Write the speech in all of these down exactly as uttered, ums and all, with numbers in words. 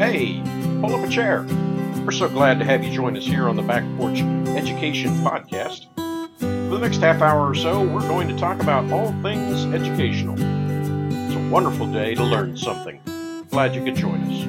Hey, pull up a chair. We're so glad to have you join us here on the Back Porch Education Podcast. For the next half hour or so, we're going to talk about all things educational. It's a wonderful day to learn something. Glad you could join us.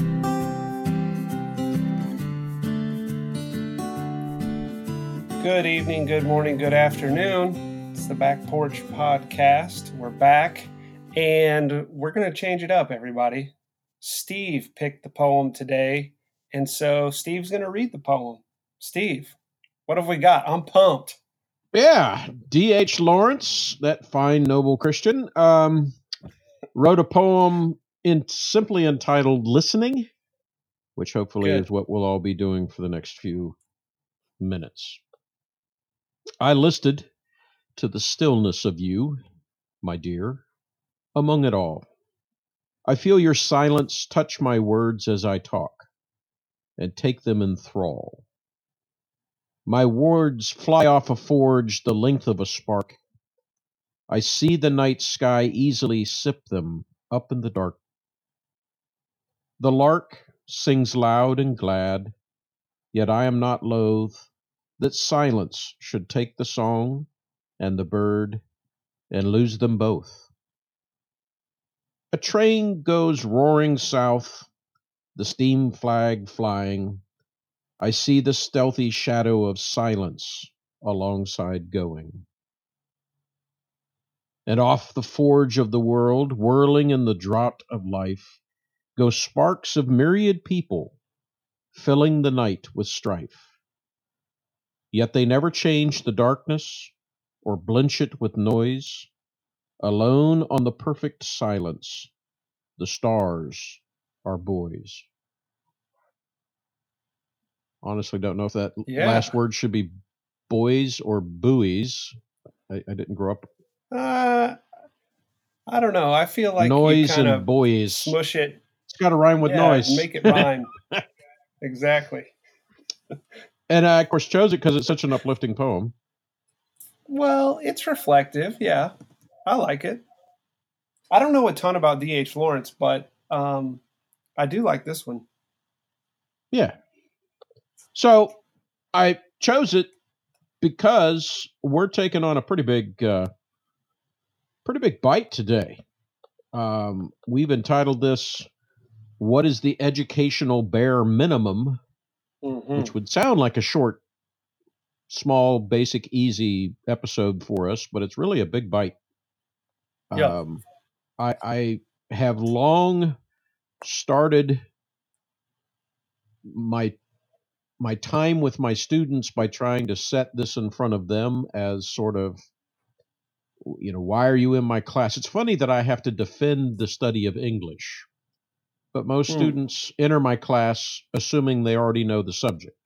Good evening, good morning, good afternoon. It's the Back Porch Podcast. We're back, and we're going to change it up, everybody. Steve picked the poem today, and so Steve's going to read the poem. Steve, what have we got? I'm pumped. Yeah, D H Lawrence, that fine, noble Christian, um, wrote a poem in simply entitled Listening, which hopefully Good. is what we'll all be doing for the next few minutes. I listed to the stillness of you, my dear, among it all. I feel your silence touch my words as I talk, and take them in thrall. My words fly off a forge the length of a spark. I see the night sky easily sip them up in the dark. The lark sings loud and glad, yet I am not loath that silence should take the song and the bird and lose them both. A train goes roaring south, the steam flag flying. I see the stealthy shadow of silence alongside going. And off the forge of the world, whirling in the draught of life, go sparks of myriad people, filling the night with strife. Yet they never change the darkness or blench it with noise. Alone on the perfect silence, the stars are boys. Honestly, don't know if that Yeah. last word should be boys or buoys. I, I didn't grow up. Uh, I don't know. I feel like Noise you kind and of boys. smush it. It's got to rhyme with yeah, noise. Make it rhyme. Exactly. And I, of course, chose it because it's such an uplifting poem. Well, it's reflective. Yeah, I like it. I don't know a ton about D H Lawrence, but um, I do like this one. Yeah. So I chose it because we're taking on a pretty big, uh, pretty big bite today. Um, we've entitled this, "What is the Educational Bare Minimum?" Mm-hmm. Which would sound like a short, small, basic, easy episode for us, but it's really a big bite. Yep. Um, I, I have long started my my time with my students by trying to set this in front of them as sort of, you know, why are you in my class? It's funny that I have to defend the study of English, but most Mm. students enter my class assuming they already know the subject.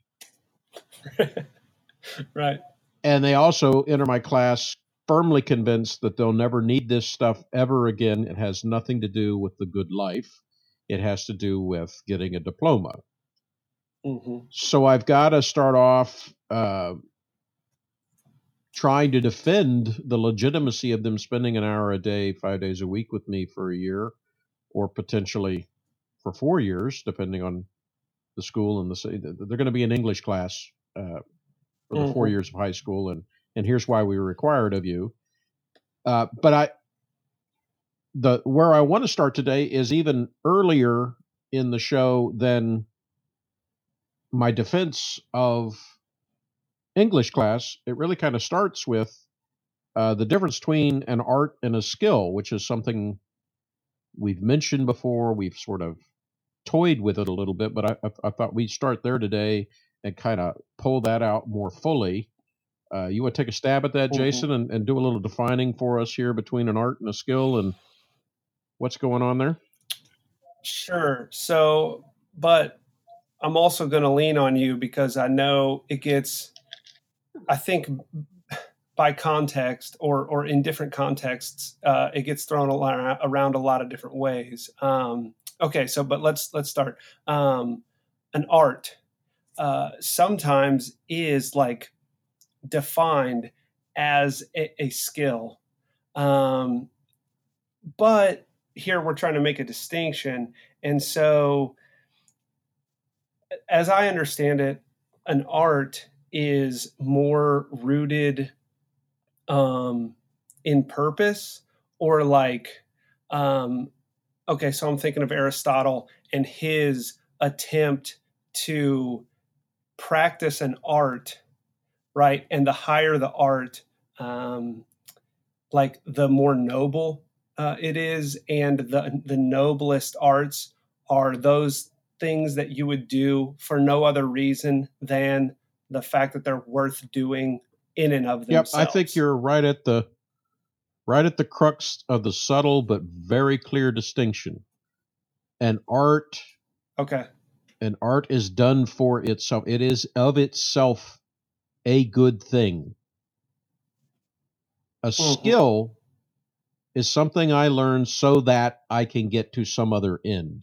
Right. And they also enter my class firmly convinced that they'll never need this stuff ever again. It has nothing to do with the good life. It has to do with getting a diploma. Mm-hmm. So I've got to start off uh, trying to defend the legitimacy of them spending an hour a day, five days a week with me for a year, or potentially for four years, depending on the school and the city. They're going to be an English class uh, for the Mm-hmm. four years of high school, and and here's why we require it of you. Uh, but I, the where I want to start today is even earlier in the show than my defense of English class. It really kind of starts with uh, the difference between an art and a skill, which is something we've mentioned before. We've sort of toyed with it a little bit, but I, I, I thought we'd start there today and kind of pull that out more fully. Uh, you want to take a stab at that, Mm-hmm. Jason, and, and do a little defining for us here between an art and a skill and what's going on there? Sure. So, but I'm also going to lean on you because I know it gets, I think by context or, or in different contexts, uh, it gets thrown a lot, around a lot of different ways. Um, okay. So, but let's, let's start. Um, an art uh, sometimes is like defined as a, a skill. Um, but here we're trying to make a distinction. And so as I understand it, an art is more rooted um, in purpose, or like, um, okay, so I'm thinking of Aristotle and his attempt to practice an art, right? And the higher the art, um, like the more noble uh, it is, and the the noblest arts are those things that you would do for no other reason than the fact that they're worth doing in and of Yep, I think themselves. you're right at the right at the crux of the subtle but very clear distinction. An art Okay. an art is done for itself. It is of itself a good thing. A Mm-hmm. skill is something I learn so that I can get to some other end.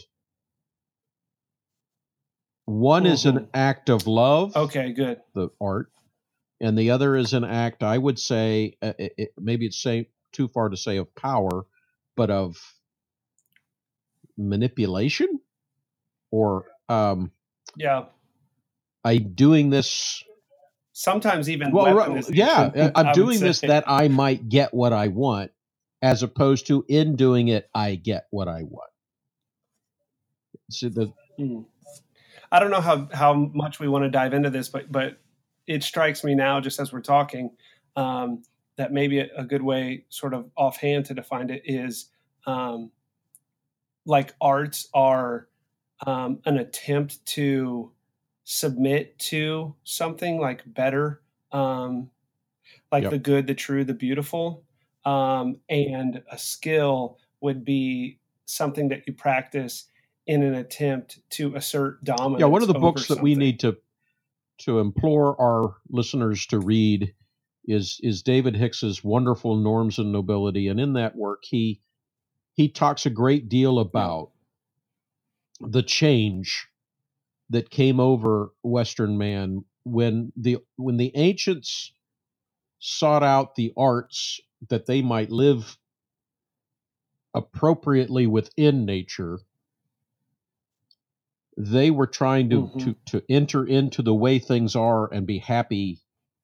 One is Mm-hmm. an act of love, Okay, good. the art, and the other is an act, I would say, uh, it, it, maybe it's say, too far to say of power, but of manipulation, or um, Yeah. I'm doing this. Sometimes even Well, right, yeah, uh, weaponization, I'm I would doing this say. that I might get what I want, as opposed to in doing it, I get what I want. So the Hmm. I don't know how, how much we want to dive into this, but but it strikes me now, just as we're talking, um, that maybe a, a good way, sort of offhand, to define it is um, like arts are um, an attempt to submit to something like better, um, like yep. the good, the true, the beautiful, um, and a skill would be something that you practice in an attempt to assert Yeah, one dominance of the over books that we something. need to to implore our listeners to read is is David Hicks's wonderful Norms and Nobility, and in that work he he talks a great deal Yeah. about the change that came over Western man when the when the ancients sought out the arts that they might live appropriately within nature. They were trying to Hmm. to to enter into the way things are and be happy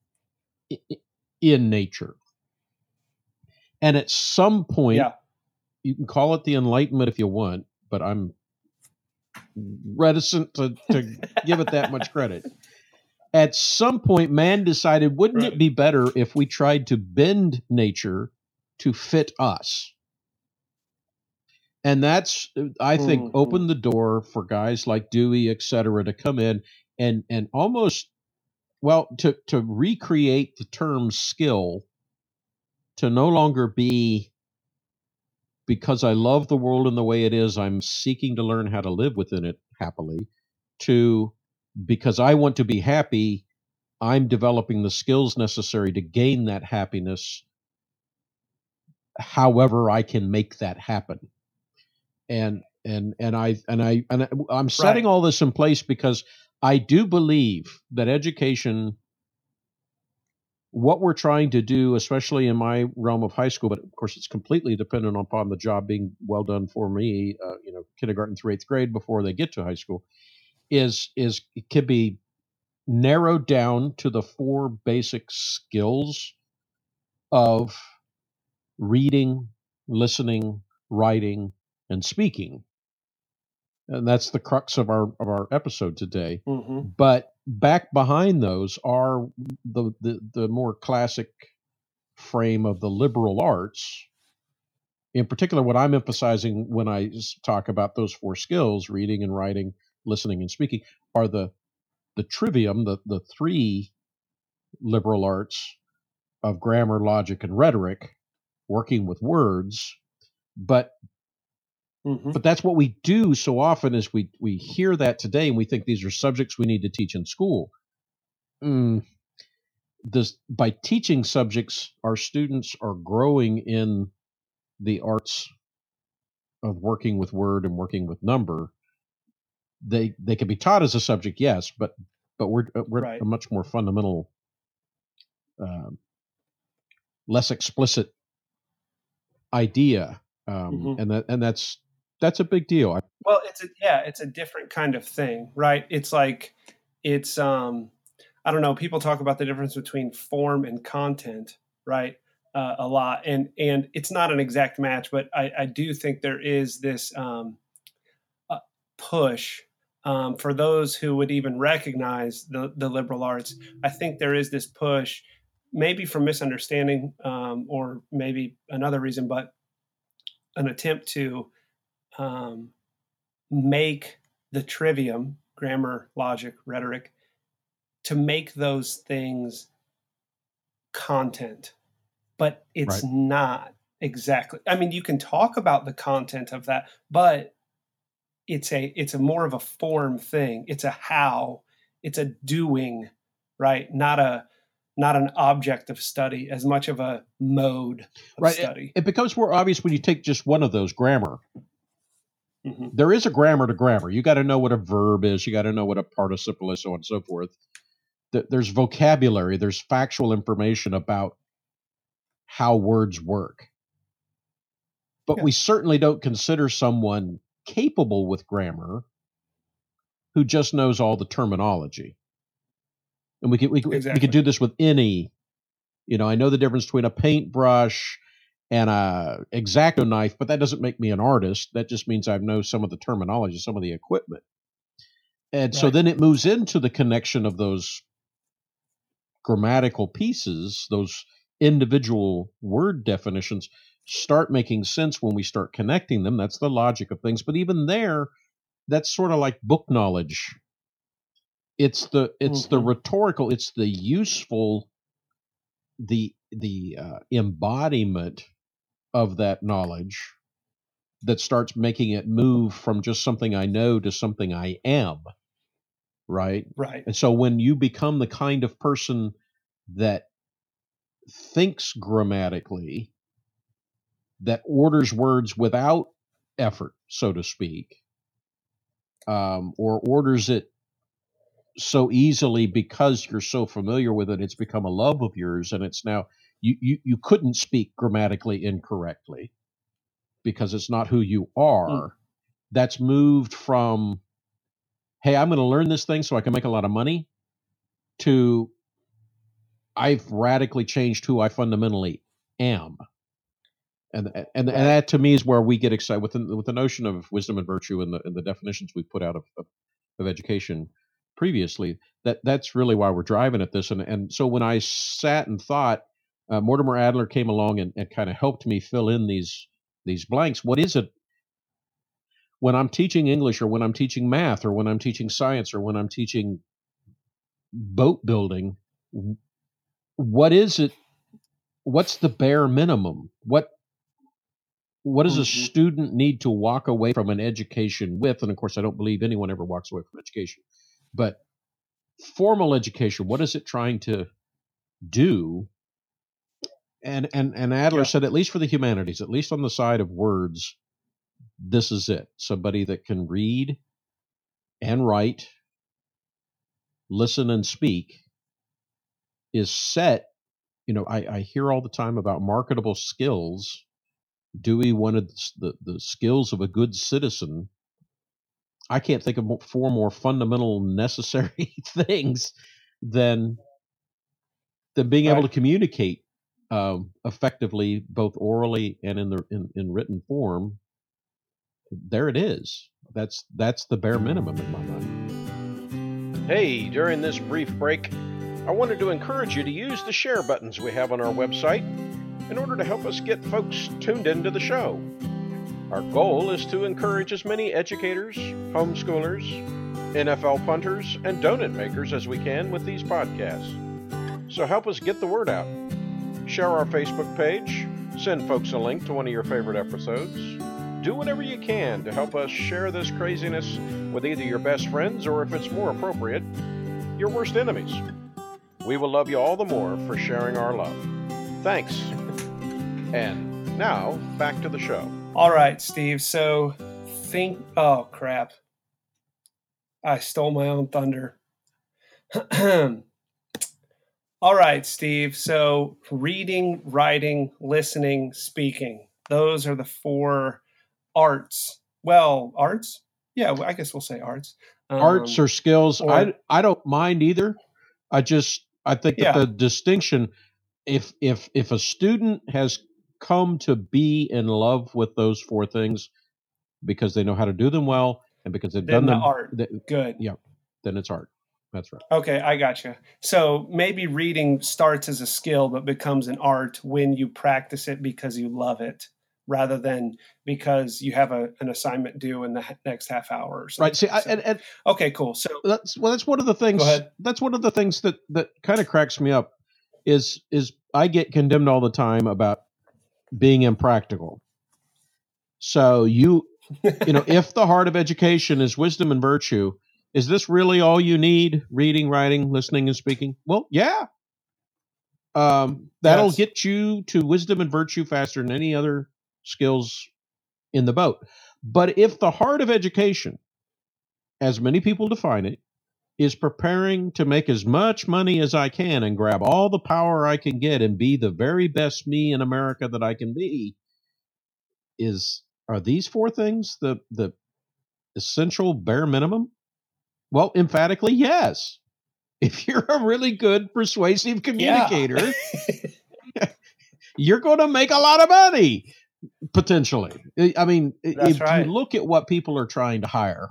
in nature. And at some point, Yeah. you can call it the Enlightenment if you want, but I'm reticent to, to give it that much credit. At some point, man decided, wouldn't it Right. be better if we tried to bend nature to fit us? And that's, I think, Hmm. opened the door for guys like Dewey, et cetera, to come in and and almost, well, to to recreate the term skill to no longer be, because I love the world in the way it is, I'm seeking to learn how to live within it happily, to because I want to be happy, I'm developing the skills necessary to gain that happiness, however I can make that happen. And and and I and I and I'm setting Right. all this in place because I do believe that education, what we're trying to do, especially in my realm of high school, but of course it's completely dependent upon the job being well done for me, uh, you know, kindergarten through eighth grade before they get to high school, is is it can be narrowed down to the four basic skills of reading, listening, writing, and speaking. And that's the crux of our of our episode today. Hmm. But back behind those are the the, the more classic frame of the liberal arts. In particular, what I'm emphasizing when I talk about those four skills, reading and writing, listening and speaking, are the the trivium, the the three liberal arts of grammar, logic, and rhetoric, working with words. But Hmm. but that's what we do so often is we we hear that today and we think these are subjects we need to teach in school. Mm, this, by teaching subjects, our students are growing in the arts of working with word and working with number. They they can be taught as a subject, yes, but but we're we're a Right. much more fundamental, uh, less explicit idea, um, Hmm. and that and that's that's a big deal. I, Well, it's a, yeah, it's a different kind of thing, right? It's like, it's, um, I don't know. People talk about the difference between form and content, right? Uh, a lot. And, and it's not an exact match, but I, I do think there is this, um, uh, push, um, for those who would even recognize the, the liberal arts. I think there is this push, maybe from misunderstanding, um, or maybe another reason, but an attempt to, um, make the trivium, grammar, logic, rhetoric, to make those things content, but it's right. not exactly. I mean, you can talk about the content of that, but it's a it's a more of a form thing. It's a how, it's a doing, right? Not a not an object of study, as much of a mode of Right. study. It, it becomes more obvious when you take just one of those, grammar. Mm-hmm. There is a grammar to grammar. You got to know what a verb is. You got to know what a participle is, so on and so forth. There's vocabulary. There's factual information about how words work. But Yeah. we certainly don't consider someone capable with grammar who just knows all the terminology. And we could we could, Exactly. we could do this with any. You know, I know the difference between a paintbrush and a X-Acto knife, but that doesn't make me an artist. That just means I know some of the terminology, some of the equipment. And so Right. then it moves into the connection of those grammatical pieces, those individual word definitions start making sense when we start connecting them. That's the logic of things. But even there, that's sort of like book knowledge. It's the it's the Mm-hmm. rhetorical, it's the useful, the the uh, embodiment of that knowledge that starts making it move from just something I know to something I am, right? Right. And so when you become the kind of person that thinks grammatically, that orders words without effort, so to speak, um, or orders it so easily because you're so familiar with it, it's become a love of yours, and it's now you you, you couldn't speak grammatically incorrectly because it's not who you are. Mm. That's moved from, hey, I'm going to learn this thing so I can make a lot of money, to I've radically changed who I fundamentally am. And, and, and Right. that to me is where we get excited with the, with the notion of wisdom and virtue and the, and the definitions we put out of, of, of education previously. That that's really why we're driving at this. And and so when I sat and thought, uh, Mortimer Adler came along and, and kind of helped me fill in these these blanks. What is it when I'm teaching English, or when I'm teaching math, or when I'm teaching science, or when I'm teaching boat building? What is it? What's the bare minimum? What what does a Mm-hmm. student need to walk away from an education with? And of course, I don't believe anyone ever walks away from education. But formal education, what is it trying to do? And and and Adler Yeah. said, at least for the humanities, at least on the side of words, this is it. Somebody that can read and write, listen and speak, is set. You know, I, I hear all the time about marketable skills. Dewey wanted the, the skills of a good citizen. I can't think of four more fundamental necessary things than than being able Right. to communicate um, effectively, both orally and in the in, in written form. There it is. That's that's the bare minimum in my mind. Hey, during this brief break, I wanted to encourage you to use the share buttons we have on our website in order to help us get folks tuned into the show. Our goal is to encourage as many educators, homeschoolers, N F L punters, and donut makers as we can with these podcasts. So help us get the word out. Share our Facebook page, send folks a link to one of your favorite episodes. Do whatever you can to help us share this craziness with either your best friends, or, if it's more appropriate, your worst enemies. We will love you all the more for sharing our love. Thanks. And now, back to the show. All right, Steve. So think, oh, crap. I stole my own thunder. All right, Steve. So reading, writing, listening, speaking. Those are the four arts well, arts. Yeah, I guess we'll say arts. Arts Um, or skills, or I I don't mind either. I just I think that yeah, the distinction, if if if a student has come to be in love with those four things because they know how to do them well and because they've then done the them, art. th- Good. yeah, then it's art. That's right. Okay, I gotcha. So maybe reading starts as a skill but becomes an art when you practice it because you love it, rather than because you have a, an assignment due in the h- next half hour or Right. See, something. I, So, and, and okay, cool. So that's well, that's one of the go things. ahead. That's one of the things that that kind of cracks me up. Is is I get condemned all the time about being impractical. So you you know, if the heart of education is wisdom and virtue, is this really all you need? Reading, writing, listening, and speaking? Well, yeah. Um, that'll Yes. get you to wisdom and virtue faster than any other skills in the boat. But if the heart of education, as many people define it, is preparing to make as much money as I can and grab all the power I can get and be the very best me in America that I can be, is are these four things the the essential bare minimum? Well, emphatically, yes. If you're a really good persuasive Yeah. communicator, you're going to make a lot of money potentially. I I mean, i- That's if you right. look at what people are trying to hire,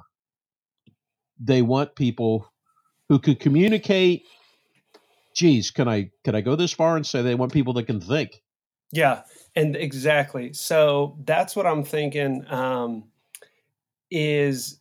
they want people who can communicate. Geez, can I can I go this far and say they want people that can think? Yeah. And exactly. So that's what I'm thinking um, is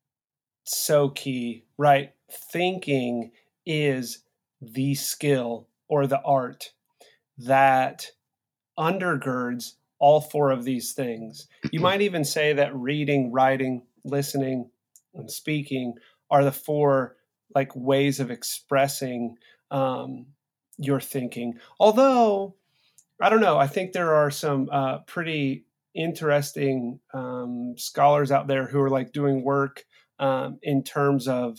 so key, right? Thinking is the skill or the art that undergirds all four of these things. You might even say that reading, writing, listening, and speaking are the four like ways of expressing um, your thinking. Although I don't know, I think there are some uh, pretty interesting um, scholars out there who are like doing work um, in terms of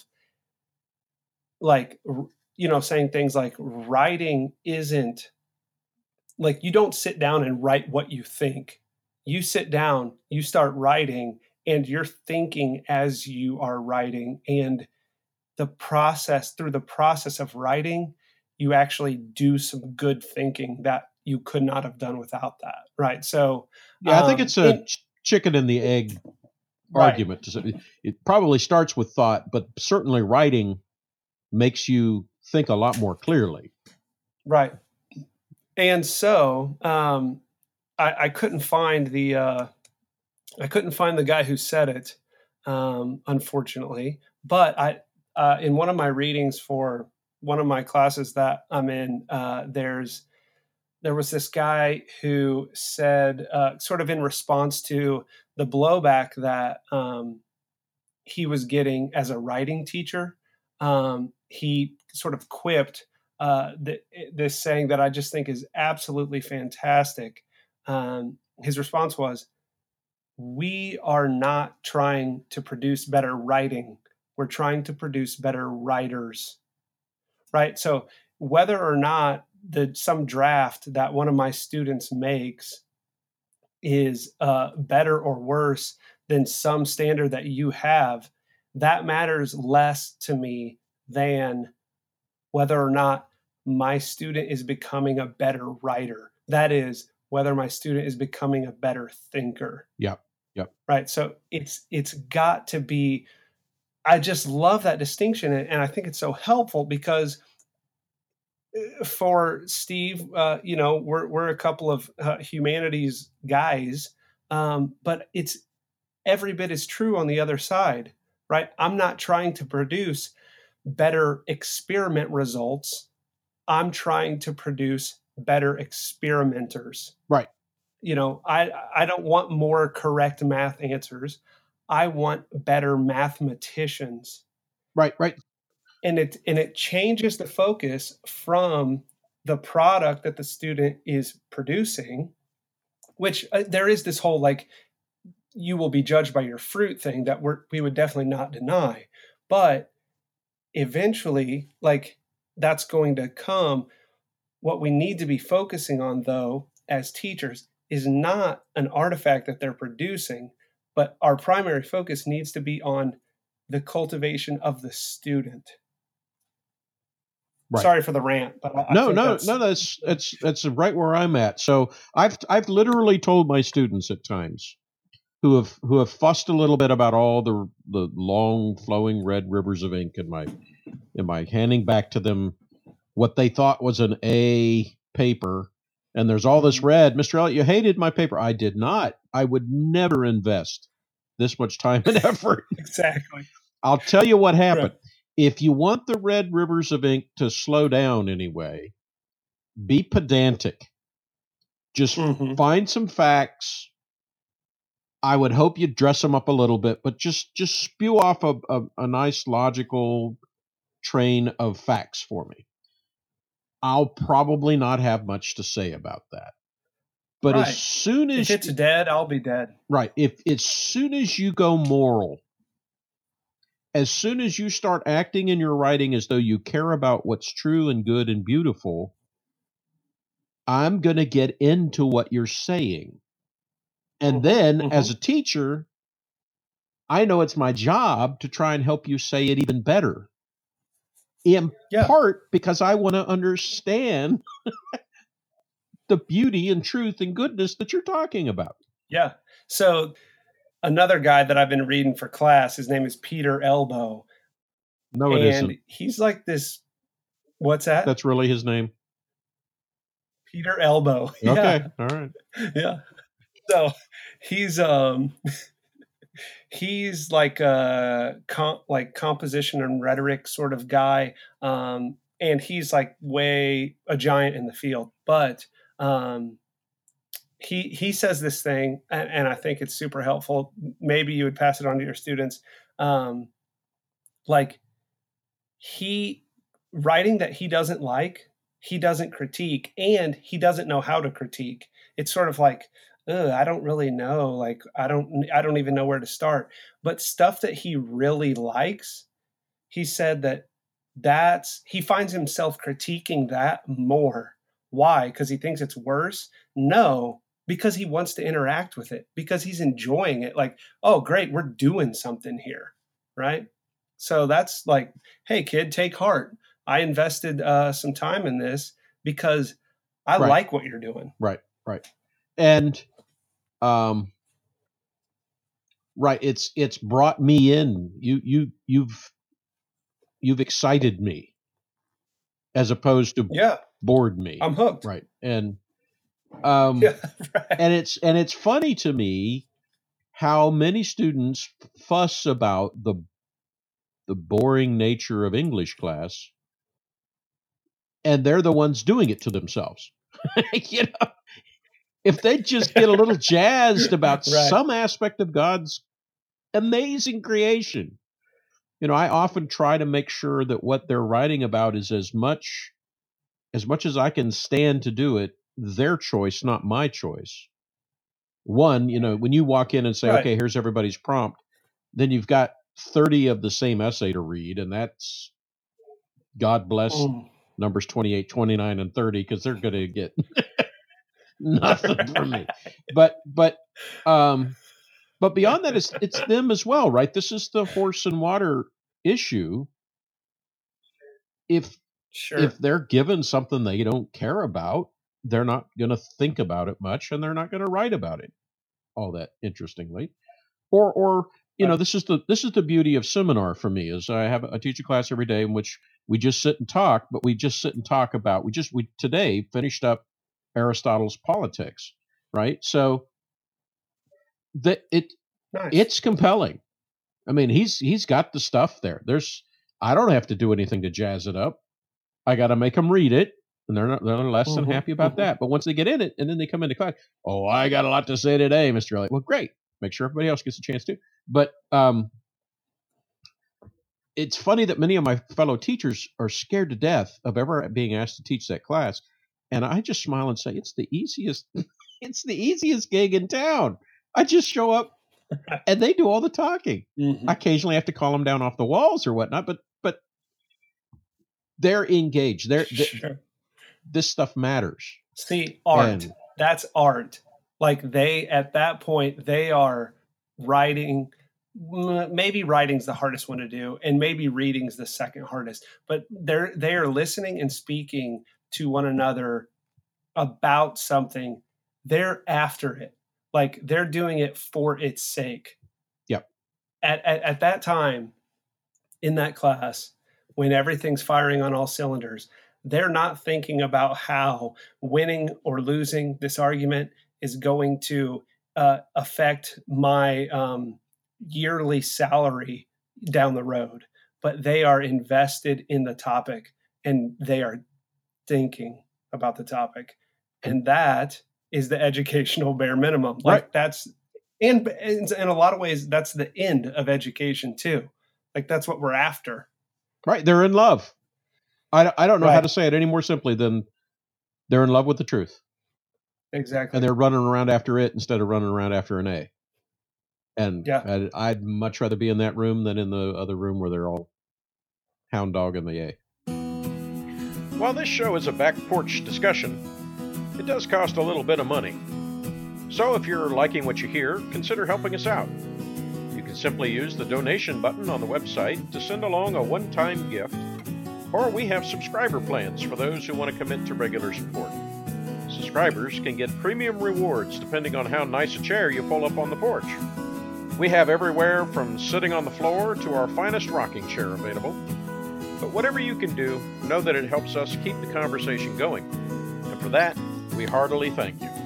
like r- you know saying things like writing isn't like you don't sit down and write what you think. You sit down, you start writing, and you're thinking as you are writing. And the process, through the process of writing, you actually do some good thinking that you could not have done without that. Right. So, Yeah, I think um, it's a in, ch- chicken and the egg right, argument. To say- It probably starts with thought, but certainly writing makes you think a lot more clearly. right. And so, um, I, I couldn't find the, uh, I couldn't find the guy who said it, um, unfortunately. But I, uh, in one of my readings for one of my classes that I'm in, uh, there's there was this guy who said, uh, sort of in response to the blowback that um, he was getting as a writing teacher, um, he sort of quipped uh, th- this saying that I just think is absolutely fantastic. Um, his response was, we are not trying to produce better writing. We're trying to produce better writers, right? So whether or not the some draft that one of my students makes is uh, better or worse than some standard that you have, that matters less to me than whether or not my student is becoming a better writer. That is, whether my student is becoming a better thinker, Yep. Yep. right? So it's it's got to be. I just love that distinction, and, and I think it's so helpful because uh, for Steve, uh, you know, we're we're a couple of uh, humanities guys, um, but it's every bit as true on the other side, right? I'm not trying to produce better experiment results. I'm trying to produce better experimenters. Right. You know, I I don't want more correct math answers. I want better mathematicians. Right. Right. And it and it changes the focus from the product that the student is producing, which uh, there is this whole like you will be judged by your fruit thing that we're, we would definitely not deny. But eventually, like that's going to come. What we need to be focusing on, though, as teachers, is not an artifact that they're producing, but our primary focus needs to be on the cultivation of the student. Right. Sorry for the rant, but I no, think no, that's, no. That's that's that's right where I'm at. So I've I've literally told my students at times who have who have fussed a little bit about all the the long flowing red rivers of ink in my in my handing back to them what they thought was an A paper, and there's all this red. Mister Elliott, you hated my paper. I did not. I would never invest this much time and effort. exactly. I'll tell you what happened. Right. If you want the red rivers of ink to slow down anyway, be pedantic. Just Mhm. find some facts. I would hope you dress them up a little bit, but just just spew off a, a, a nice logical train of facts for me. I'll probably not have much to say about that. But Right. as soon as If it's dead, I'll be dead. right, if as soon as you go moral, as soon as you start acting in your writing as though you care about what's true and good and beautiful, I'm going to get into what you're saying. And Mhm, then mhm. as a teacher, I know it's my job to try and help you say it even better. In Yeah. part because I want to understand the beauty and truth and goodness that you're talking about. Yeah. So another guy that I've been reading for class, his name is Peter Elbow. No, it and isn't. he's like this. What's that? That's really his name. Peter Elbow. Okay, Yeah. all right. Yeah. So he's um he's like a comp, like composition and rhetoric sort of guy, um, and he's like way a giant in the field. But um, he he says this thing, and, and I think it's super helpful. Maybe you would pass it on to your students. Um, like he writing that he doesn't like, he doesn't critique, and he doesn't know how to critique. It's sort of like, ugh, I don't really know. Like I don't I don't even know where to start. But stuff that he really likes, he said that that's he finds himself critiquing that more. Why? Because he thinks it's worse? No, because he wants to interact with it, because he's enjoying it. Like, oh, great, we're doing something here, right? So that's like, hey, kid, take heart. I invested uh, some time in this because I Right. like what you're doing. Right, right. And um right, it's it's brought me in. You you you've you've excited me as opposed to Yeah, bored me. I'm hooked. Right. And um Yeah, right. and it's and it's funny to me how many students fuss about the the boring nature of English class, and they're the ones doing it to themselves. You know, if they just get a little jazzed about Right. some aspect of God's amazing creation. You know, I often try to make sure that what they're writing about is as much as much as I can stand to do it, their choice, not my choice. One, you know, when you walk in and say, Right. okay, here's everybody's prompt, then you've got thirty of the same essay to read, and that's God bless Mm. numbers twenty-eight, twenty-nine, and thirty, because they're going to get nothing from me. But but um but beyond that, it's it's them as well, right? This is the horse and water issue. If Sure. if they're given something they don't care about, they're not going to think about it much, and they're not going to write about it all that interestingly. Or or you know, Right. this is the this is the beauty of seminar for me is I have I teach a class every day in which we just sit and talk, but we just sit and talk about we just we today finished up Aristotle's Politics, right? So that it Nice. it's compelling. I mean, he's he's got the stuff there. There's I don't have to do anything to jazz it up. I got to make them read it, and they're not they're less than Mhm, happy about mhm. that. But once they get in it, and then they come into class, oh, I got a lot to say today, Mister Elliott. Well, great. Make sure everybody else gets a chance too. But um, it's funny that many of my fellow teachers are scared to death of ever being asked to teach that class, and I just smile and say, it's the easiest. It's the easiest gig in town. I just show up, and they do all the talking. Mhm. I occasionally have to call them down off the walls or whatnot, but but they're engaged. They're th- Sure. this stuff matters. See, art. And That's art. Like they at that point, they are writing, maybe writing's the hardest one to do, and maybe reading's the second hardest. But they're they are listening and speaking to one another about something. They're after it, like they're doing it for its sake. Yep. At at, at that time, in that class, when everything's firing on all cylinders, they're not thinking about how winning or losing this argument is going to uh, affect my um, yearly salary down the road, but they are invested in the topic and they are thinking about the topic. And that is the educational bare minimum. Like Right. that's, and in a lot of ways, that's the end of education too. Like that's what we're after. Right. They're in love. I, I don't know Right. how to say it any more simply than they're in love with the truth. Exactly. And they're running around after it instead of running around after an A. And yeah. I'd, I'd much rather be in that room than in the other room where they're all hound dog in the A. While this show is a back porch discussion, it does cost a little bit of money. So if you're liking what you hear, consider helping us out. You can simply use the donation button on the website to send along a one-time gift, or we have subscriber plans for those who want to commit to regular support. Subscribers can get premium rewards depending on how nice a chair you pull up on the porch. We have everywhere from sitting on the floor to our finest rocking chair available. But whatever you can do, know that it helps us keep the conversation going. And for that, we heartily thank you.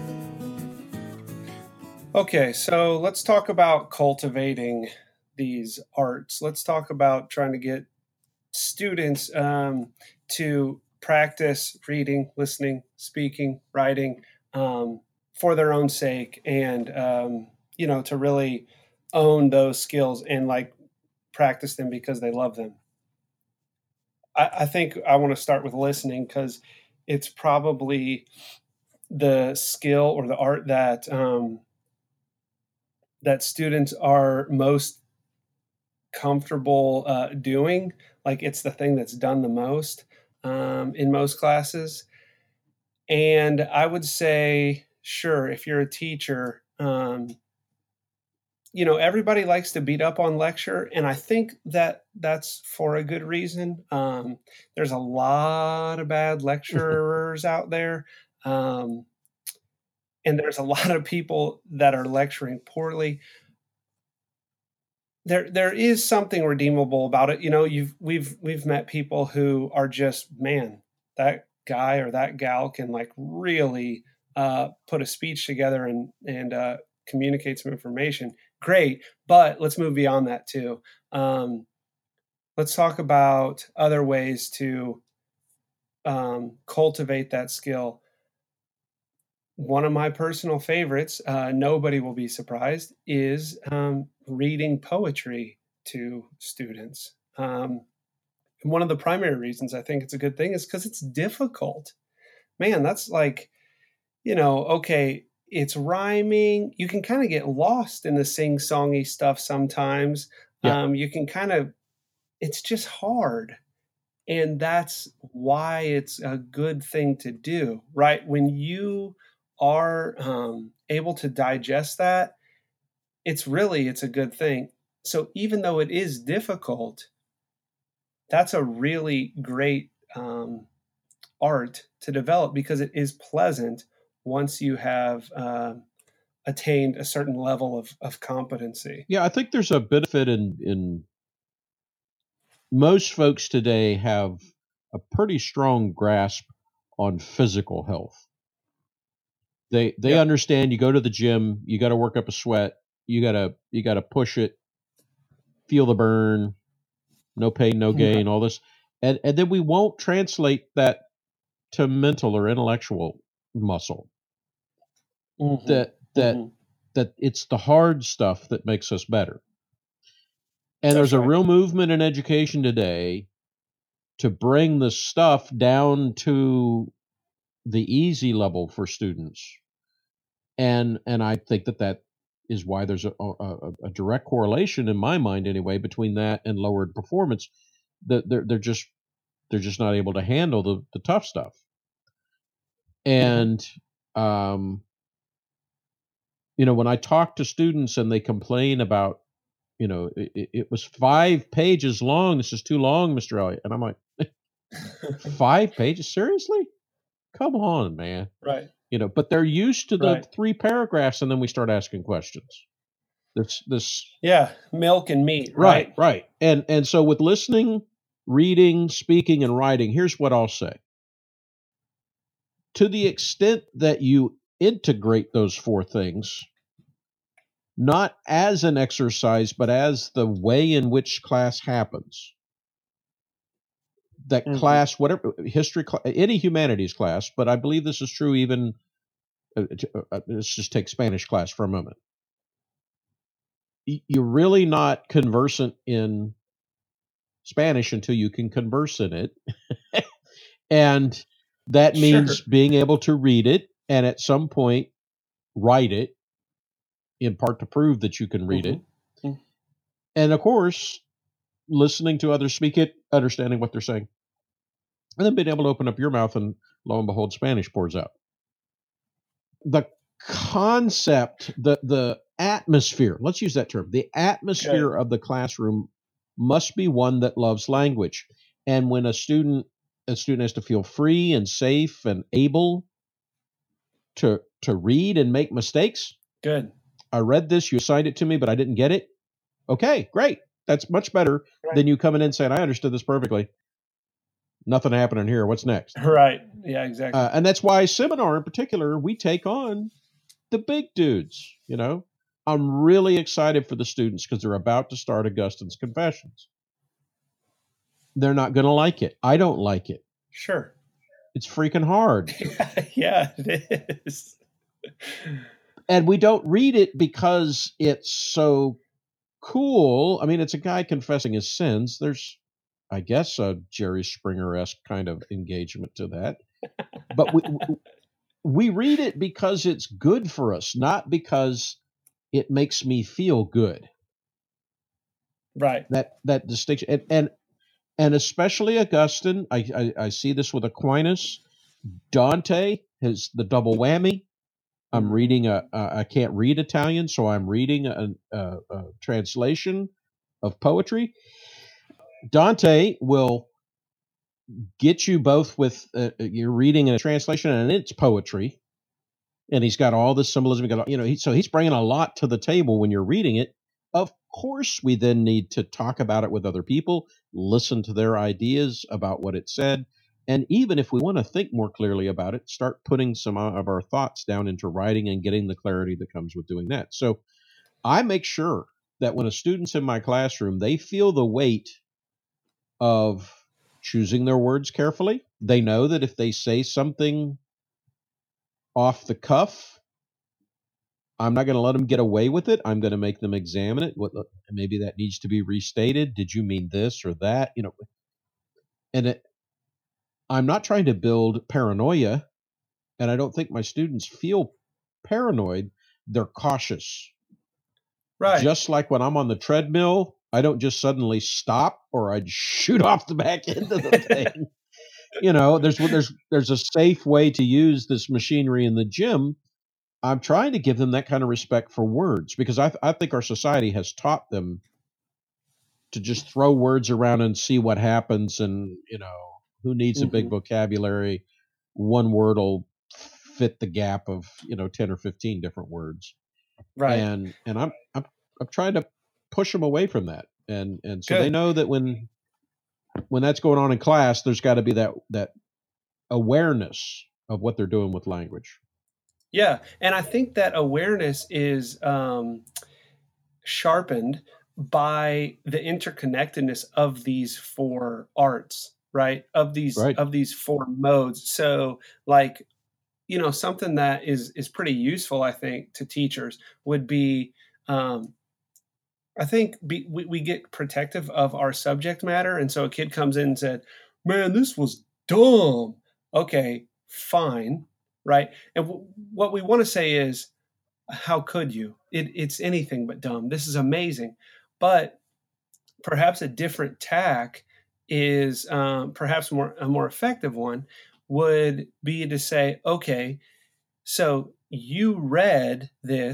Okay, so let's talk about cultivating these arts. Let's talk about trying to get students um, to practice reading, listening, speaking, writing um, for their own sake, and um, you know, to really own those skills and like practice them because they love them. I, I think I want to start with listening because it's probably the skill or the art that um, that students are most comfortable uh, doing. Like it's the thing that's done the most um, in most classes. And I would say, sure, if you're a teacher, um, you know, everybody likes to beat up on lecture. And I think that that's for a good reason. Um, there's a lot of bad lecturers out there. Um, and there's a lot of people that are lecturing poorly. There, there is something redeemable about it. You know, you've we've we've met people who are just, man, that guy or that gal can like really uh, put a speech together and and uh, communicate some information. Great, but let's move beyond that too. Um, let's talk about other ways to um, cultivate that skill. One of my personal favorites, uh, nobody will be surprised, is um, reading poetry to students. Um, and one of the primary reasons I think it's a good thing is because it's difficult. Man, that's like, you know, okay, it's rhyming. You can kind of get lost in the sing-songy stuff sometimes. Yeah. Um, you can kind of, it's just hard. And that's why it's a good thing to do, right? When you are um, able to digest that, it's really, it's a good thing. So even though it is difficult, that's a really great um, art to develop because it is pleasant once you have uh, attained a certain level of, of competency. Yeah, I think there's a benefit in in most folks today have a pretty strong grasp on physical health. They they Yep. understand you go to the gym, you got to work up a sweat, you got to you got to push it, feel the burn, no pain, no gain, all this. And and then we won't translate that to mental or intellectual muscle. Mm-hmm. That that mm-hmm. that it's the hard stuff that makes us better. And That's there's a right. real movement in education today to bring the stuff down to the easy level for students. And and I think that that is why there's a, a, a direct correlation in my mind anyway between that and lowered performance. That they're they're just they're just not able to handle the, the tough stuff. And um, you know, when I talk to students and they complain about, you know, it, it was five pages long. This is too long, Mister Elliott. And I'm like, five pages? Seriously? Come on, man. Right. You know, but they're used to the Right. three paragraphs, and then we start asking questions. This, this, Yeah, milk and meat, right, right? right. And and so with listening, reading, speaking, and writing, here's what I'll say. To the extent that you integrate those four things, not as an exercise, but as the way in which class happens, that Mhm. class, whatever history, cla- any humanities class, but I believe this is true even. Uh, t- uh, uh, let's just take Spanish class for a moment. Y- You're really not conversant in Spanish until you can converse in it. And that means Sure. being able to read it and at some point write it, in part to prove that you can read it. Mhm. Mm. And of course, listening to others speak it, understanding what they're saying, and then being able to open up your mouth and lo and behold, Spanish pours out. The concept, the the atmosphere, let's use that term, the atmosphere Good. of the classroom must be one that loves language. And when a student a student has to feel free and safe and able to to read and make mistakes. Good. I read this, you assigned it to me, but I didn't get it. Okay, great. That's much better Right. than you coming in saying, I understood this perfectly. Nothing happening here. What's next? Right. Yeah, exactly. Uh, and that's why seminar in particular, we take on the big dudes, you know. I'm really excited for the students because they're about to start Augustine's Confessions. They're not going to like it. I don't like it. Sure. It's freaking hard. Yeah, it is. And we don't read it because it's so cool. I mean, it's a guy confessing his sins. There's, I guess, a Jerry Springer-esque kind of engagement to that. But we we read it because it's good for us, not because it makes me feel good. Right. That that distinction, and and, and especially Augustine. I, I I see this with Aquinas. Dante has the double whammy. I'm Mhm. reading a, a I can't read Italian, so I'm reading a, a, a translation of poetry. Dante will get you both with uh, you're reading a translation and it's poetry, and he's got all this symbolism. Got you know, he, so he's bringing a lot to the table when you're reading it. Of course, we then need to talk about it with other people, listen to their ideas about what it said, and even if we want to think more clearly about it, start putting some of our thoughts down into writing and getting the clarity that comes with doing that. So I make sure that when a student's in my classroom, they feel the weight of choosing their words carefully. They know that if they say something off the cuff, I'm not going to let them get away with it. I'm going to make them examine it. What maybe that needs to be restated. Did you mean this or that? You know, and it, I'm not trying to build paranoia, and I don't think my students feel paranoid. They're cautious. Right. Just like when I'm on the treadmill, I don't just suddenly stop or I'd shoot off the back end of the thing. You know, there's there's there's a safe way to use this machinery in the gym. I'm trying to give them that kind of respect for words because I I think our society has taught them to just throw words around and see what happens, and you know, who needs a big Mhm. vocabulary? One word will fit the gap of, you know, ten or fifteen different words. Right. And and I'm I'm I'm trying to push them away from that. And and so they Good. know that when when that's going on in class, there's got to be that that awareness of what they're doing with language. Yeah, and I think that awareness is um, sharpened by the interconnectedness of these four arts, right? Of these Right. of these four modes. So, like, you know, something that is is pretty useful, I think, to teachers would be, um, I think, be, we, we get protective of our subject matter, and so a kid comes in and said, "Man, this was dumb." Okay, fine, right? And w- what we want to say is, how could you? It, it's anything but dumb. This is amazing. But perhaps a different tack is um, perhaps more a more effective one would be to say, okay, so you read this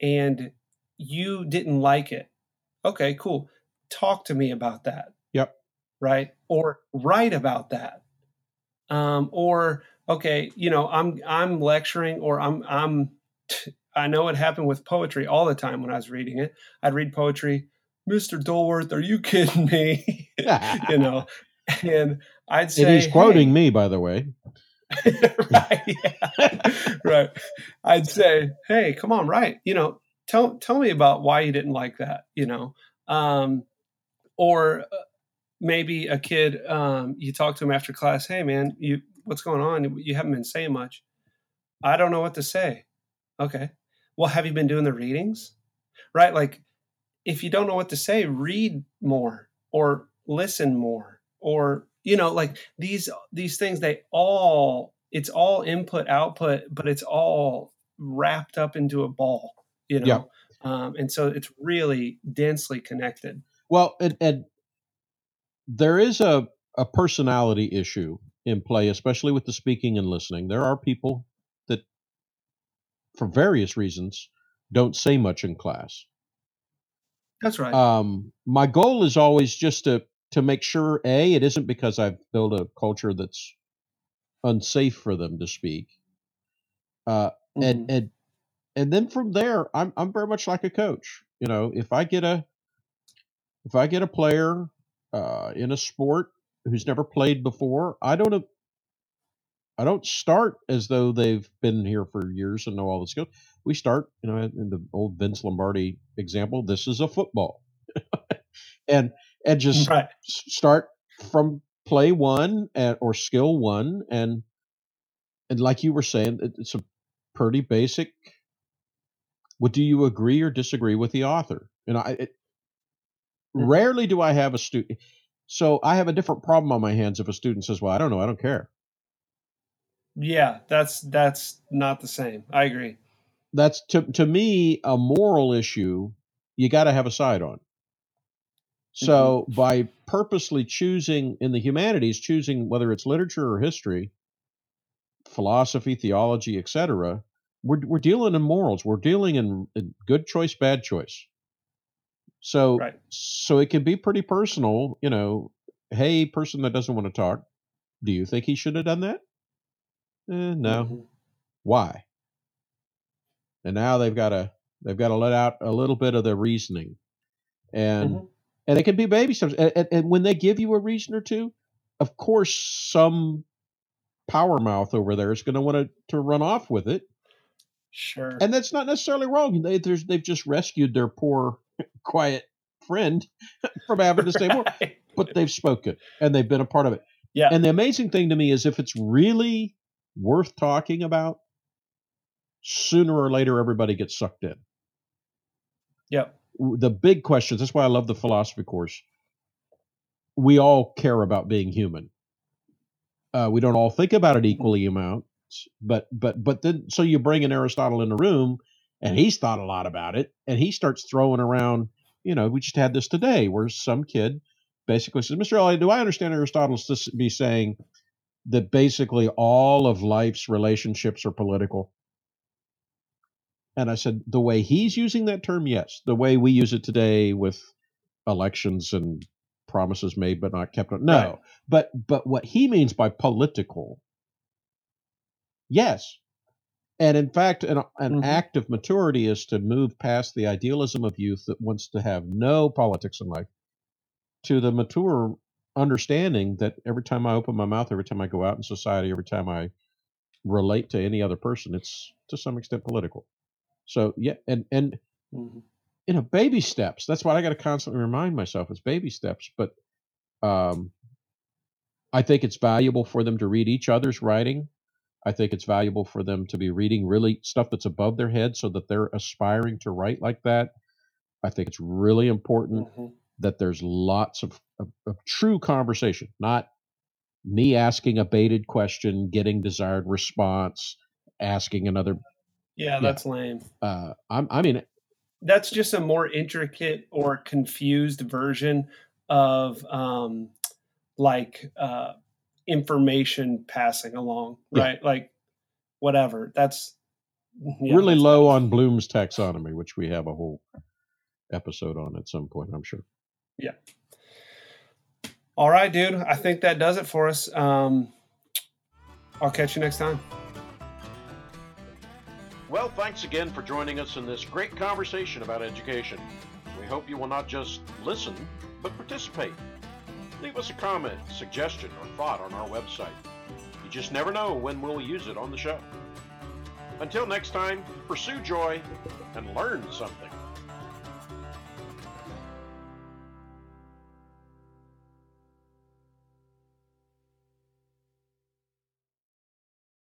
and you didn't like it. Okay, cool. Talk to me about that. Yep. Right. Or write about that. Um, or, okay, you know, I'm, I'm lecturing or I'm, I'm, I know it happened with poetry all the time when I was reading it. I'd read poetry. Mister Dulworth, are you kidding me? You know, and I'd say, and he's quoting hey, me, by the way. right, yeah, right. I'd say, hey, come on, right. You know, tell, tell me about why you didn't like that, you know, um, or maybe a kid, um, you talk to him after class. Hey man, you, what's going on? You haven't been saying much. I don't know what to say. Okay. Well, have you been doing the readings? Right. Like, if you don't know what to say, read more or listen more, or, you know, like these, these things, they all, it's all input, output, but it's all wrapped up into a ball, you know? Yeah. Um, and so it's really densely connected. Well, and, and there is a, a personality issue in play, especially with the speaking and listening. There are people that, for various reasons, don't say much in class. That's right. Um, my goal is always just to to make sure, A, it isn't because I've built a culture that's unsafe for them to speak. Uh, and Mhm. and and then from there, I'm I'm very much like a coach. You know, if I get a if I get a player uh, in a sport who's never played before, I don't I don't start as though they've been here for years and know all the skills. We start, you know, in the old Vince Lombardi example. This is a football, and and just Right. s- start from play one and, or skill one, and and like you were saying, it, it's a pretty basic. What do you agree or disagree with the author? And I it, Mhm. rarely do I have a student. So I have a different problem on my hands if a student says, "Well, I don't know, I don't care." Yeah, that's that's not the same. I agree. That's to to me a moral issue. You got to have a side on. Mhm. So by purposely choosing in the humanities, choosing whether it's literature or history, philosophy, theology, et cetera, we're we're dealing in morals. We're dealing in, in good choice, bad choice. So Right. so it can be pretty personal. You know, hey, person that doesn't want to talk, do you think he should have done that? Eh, no. Mhm. Why? And now they've got to they've got to let out a little bit of the reasoning, and Mhm. and it can be baby steps. And, and, and when they give you a reason or two, of course, some power mouth over there is going to want to to run off with it, Sure. and that's not necessarily wrong. They there's, they've just rescued their poor, quiet friend from having to say more, Right. but they've spoken and they've been a part of it. Yeah. And the amazing thing to me is if it's really worth talking about, sooner or later everybody gets sucked in. Yep. The big questions. That's why I love the philosophy course. We all care about being human. Uh, we don't all think about it Mhm. equally amounts, but but but then so you bring in Aristotle in the room, and he's thought a lot about it, and he starts throwing around. You know, we just had this today where some kid basically says, "Mister Elliott, do I understand Aristotle to be saying that basically all of life's relationships are political?" And I said, "The way he's using that term, yes. The way we use it today with elections and promises made but not kept, Right. no. But but what he means by political, yes. And in fact, an, an Mhm. act of maturity is to move past the idealism of youth that wants to have no politics in life to the mature understanding that every time I open my mouth, every time I go out in society, every time I relate to any other person, it's to some extent political. So yeah, and and Mhm. you know, baby steps. That's what I got to constantly remind myself is baby steps. But um, I think it's valuable for them to read each other's writing. I think it's valuable for them to be reading really stuff that's above their head so that they're aspiring to write like that. I think it's really important Mhm. that there's lots of, of, of true conversation, not me asking a baited question, getting desired response, asking another. Yeah, Yeah. that's lame. Uh, I'm, I mean, That's just a more intricate or confused version of, um, like, uh, information passing along, yeah. right? Like, whatever. That's Yeah, really that's low nice. on Bloom's taxonomy, which we have a whole episode on at some point, I'm sure. Yeah. All right, dude. I think that does it for us. Um, I'll catch you next time. Well, thanks again for joining us in this great conversation about education. We hope you will not just listen, but participate. Leave us a comment, suggestion, or thought on our website. You just never know when we'll use it on the show. Until next time, pursue joy and learn something.